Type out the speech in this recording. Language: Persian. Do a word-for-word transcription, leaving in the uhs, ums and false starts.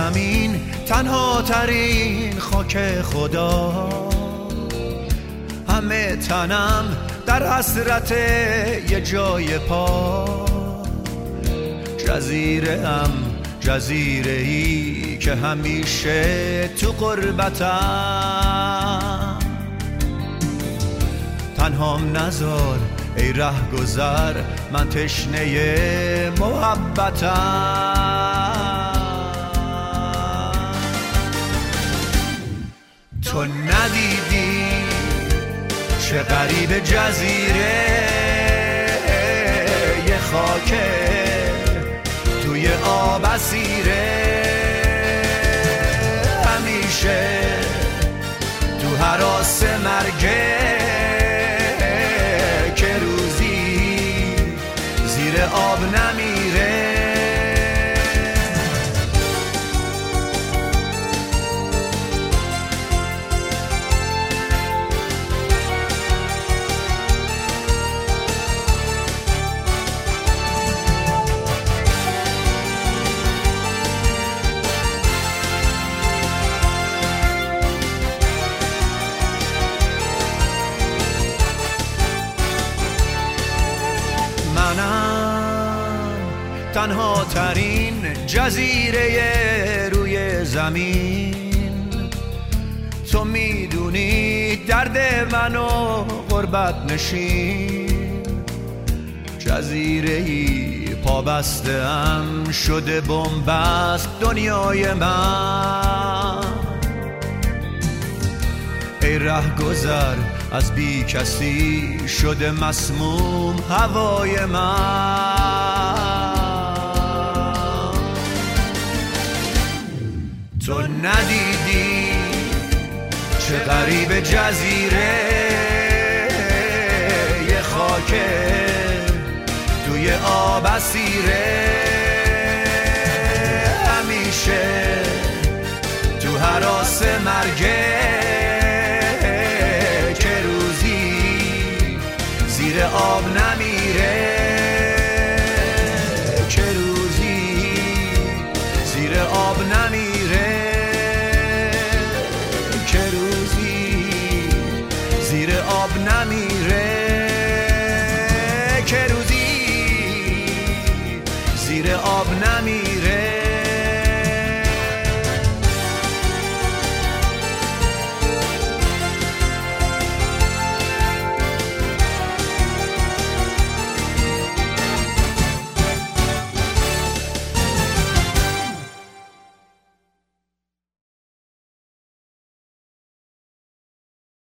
زمین تنها ترین خاک خدا، همه تنم در حسرت یه جای پا. جزیره ام جزیره ای که همیشه تو غربتم، تنهام نذار ای ره گذر، من تشنه محبتم. تو ندیدی چه غریب جزیره یه خاکه توی آب اسیره، همیشه تو هراس مرگه که روزی زیر آب نمیره. تنها ترین جزیره روی زمین، تو میدونی درد منو غربت نشین. جزیره ای پابسته ام شده بن‌بست دنیای من، ای ره گذر از بی کسی شده مسموم هوای من. تو ندیدی چه غریب جزیره یه خاکه توی آب اسیره، همیشه تو هراس مرگه که روزی زیر آب نمیره، که روزی زیر آب نمیره، که روزی زیر آب نمیره، که روزی زیر آب نمیره.